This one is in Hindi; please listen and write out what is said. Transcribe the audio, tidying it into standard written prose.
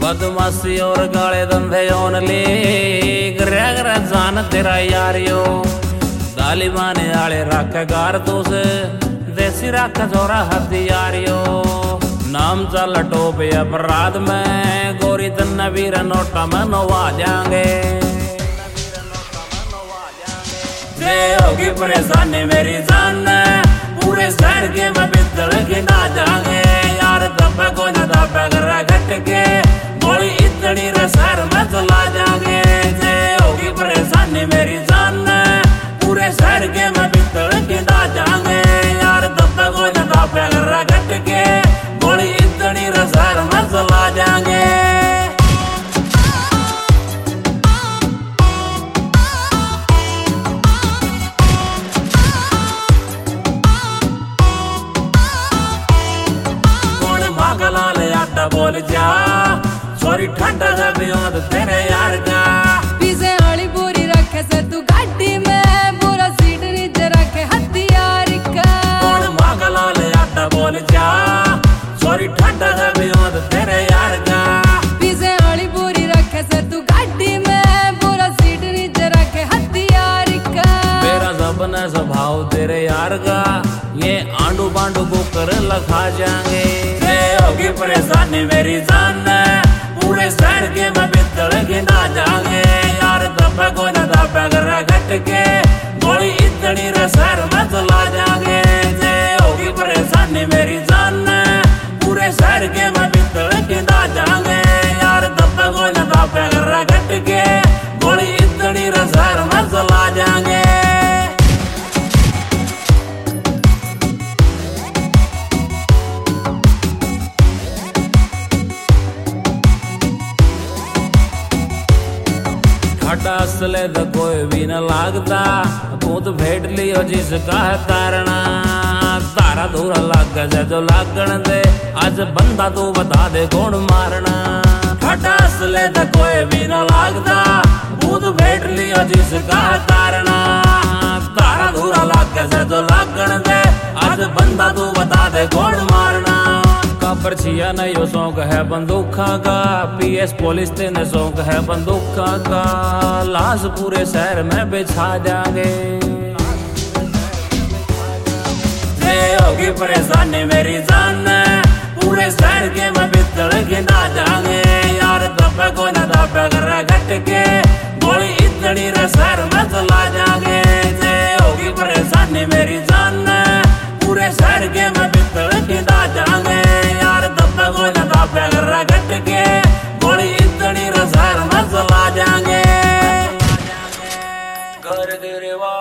बदमाशी और गाले धंधे ओनली ग्रह जान तेरा यारियो तालिबान आले रख गार से देसी रख जोरा हथियारियो नाम चल टोपे अपराध में गोरी तन्ना वीर नोटा में नवा जाएंगे होगी परेशानी मेरी जान पूरे शहर के मैं बिस्तर के ना जाएंगे यार तब को न तब कर घट के गोली इतनी शहर में चला जाएंगे होगी परेशानी मेरी जान पूरे शहर के मैं बिस्तर के ना जाएंगे यार तब को न तब कर घट के गोली इतनी शहर में चला जाएंगे बोल जा सॉरी ठंडा जब तेरे यार का पीछे वाली पूरी रखे से तू गाड़ी में पूरा सीट नीचे रखे हथियार का कौन मांगला ले आटा बोल जा सॉरी ठंडा जब तेरे यार का पीछे वाली पूरी रखे से तू गाड़ी में पूरा सीट नीचे रखे हथियार का मेरा सबने स्वभाव तेरे यार का ये आंडू बांडू को कर लखा जाएंगे होगी परेशानी मेरी जान पूरे शहर के मैं बिस्तर के ना जाएंगे यार तब को न तब कर घट के गोली इतनी शहर में चला जाएंगे होगी परेशानी मेरी जान पूरे शहर के मैं बिस्तर के ना जाएंगे यार तब को न तब कर घट के गोली इतनी शहर में चला जाएंगे हटा असले तो कोई भी न लागता तू तो भेट लियो जिसका है तारना तारा धूरा लाग जा जो लागण दे आज बंदा तू बता दे कौन मारना हटा असले तो कोई भी न लागता तू तो भेट लियो जिसका है तारना तारा धूरा लाग जा जो लागण दे आज बंदा तू बता दे कौन मारना पर्चिया न यो शौक है बंदूका का पीएस पुलिस तेने शौक है बंदूका का लाश पूरे शहर में बिछा जाएंगे होगी परेशानी मेरी जान पूरे शहर के मैं बिस्तर के ना जाएंगे यार तब को न तब कर घट के गोली इतनी शहर में चला जाएंगे होगी परेशानी मेरी जान पूरे शहर के मैं बिस्तर के ना जाएंगे घट के गोली इतनी शहर में चला जाएंगे घर गिरवा